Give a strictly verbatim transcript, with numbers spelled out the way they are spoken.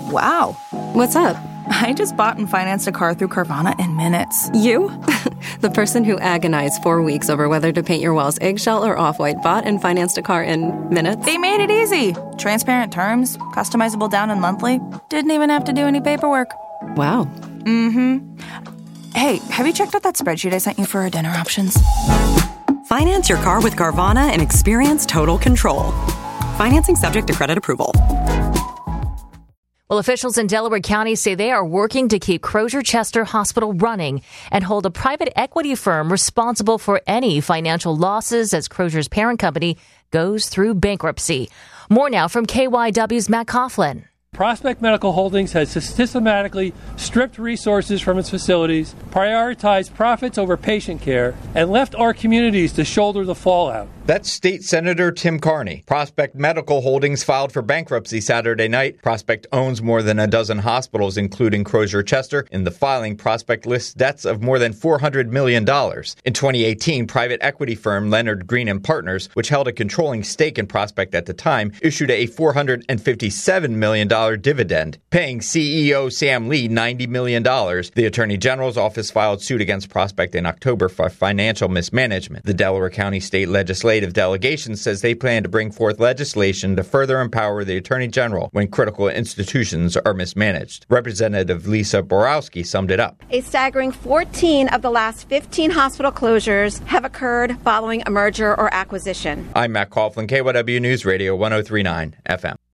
Wow. What's up? I just bought and financed a car through Carvana in minutes. You? The person who agonized four weeks over whether to paint your walls eggshell or off-white bought and financed a car in minutes? They made it easy. Transparent terms, customizable down and monthly. Didn't even have to do any paperwork. Wow. Mm-hmm. Hey, have you checked out that spreadsheet I sent you for our dinner options? Finance your car with Carvana and experience total control. Financing subject to credit approval. Well, officials in Delaware County say they are working to keep Crozer Chester Hospital running and hold a private equity firm responsible for any financial losses as Crozer's parent company goes through bankruptcy. More now from K Y W's Matt Coughlin. Prospect Medical Holdings has systematically stripped resources from its facilities, prioritized profits over patient care, and left our communities to shoulder the fallout. That's State Senator Tim Carney. Prospect Medical Holdings filed for bankruptcy Saturday night. Prospect owns more than a dozen hospitals, including Crozer Chester. In the filing, Prospect lists debts of more than four hundred million dollars. In twenty eighteen, private equity firm Leonard Green and Partners, which held a controlling stake in Prospect at the time, issued a four hundred fifty-seven million dollars dividend, paying C E O Sam Lee ninety million dollars. The Attorney General's office filed suit against Prospect in October for financial mismanagement. The Delaware County State Legislative delegation says they plan to bring forth legislation to further empower the Attorney General when critical institutions are mismanaged. Representative Lisa Borowski summed it up. A staggering fourteen of the last fifteen hospital closures have occurred following a merger or acquisition. I'm Matt Coughlin, K Y W News Radio one oh three point nine F M.